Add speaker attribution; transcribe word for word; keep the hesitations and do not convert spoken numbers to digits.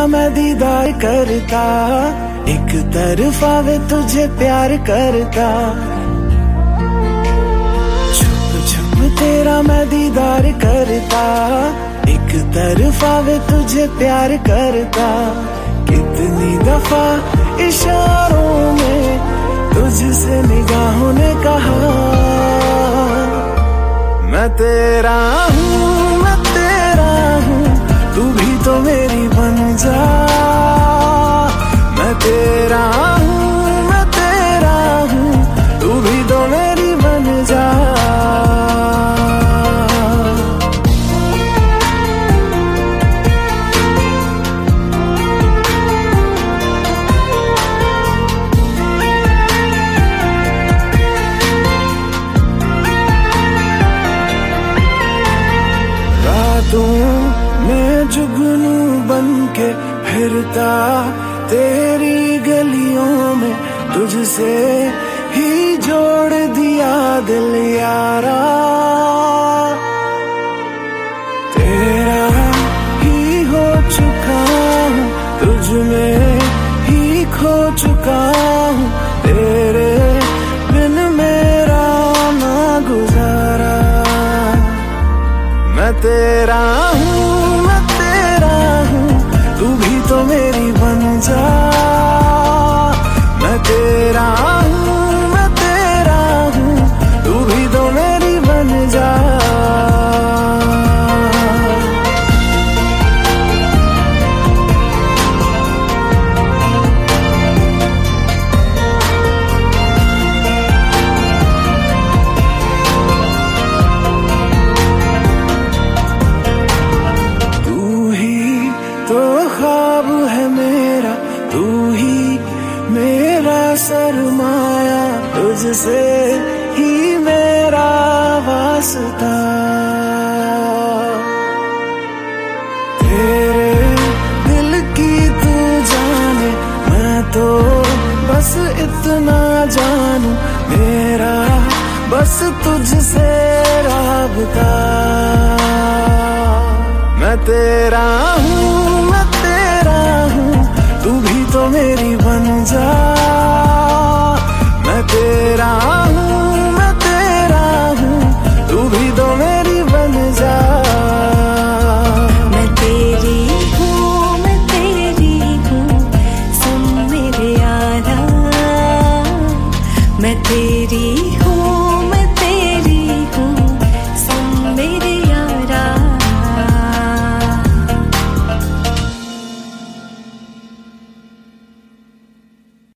Speaker 1: मैं दीदार करता, एक तरफा वे तुझे प्यार करता। छुप छुप तेरा मैं दीदार करता, एक तरफा वे तुझे प्यार करता। कितनी दफा इशारों में तुझसे निगाहों ने कहा, मैं तेरा हूँ, मैं तेरा हूँ, तू भी तो मेरी बन जा। मैं तेरा हूँ, मैं तेरा हूँ, तू भी तो मेरी बन जा। मैं जुगनू बन के फिरता तेरी गलियों में, तुझसे ही जोड़ दिया दिल यारा। तेरा ही हो चुका हूँ, तुझ में ही खो चुका हूँ, तेरे बिन मेरा ना गुजारा। मैं तेरा हूँ, मैं तेरा हूँ, तू भी तो मेरी बन जा। मैं तेरा हूँ, मैं तेरा हूँ, तू भी तो मेरी बन जा। ख्वाब है मेरा, तू ही मेरा सरमाया, तुझसे ही मेरा वास्ता। तेरे दिल की तू जाने, मैं तो बस इतना जानू, मेरा बस तुझसे राबता। मैं तेरा हूँ, मैं तेरा हूँ, तू भी तो मेरी बन जा। मैं तेरा हूँ, मैं तेरा हूँ, तू भी तो मेरी बन जा।
Speaker 2: मैं तेरी हूँ, मैं तेरी हूँ, सुन मेरे यारा। मैं तेरी हूँ, मैं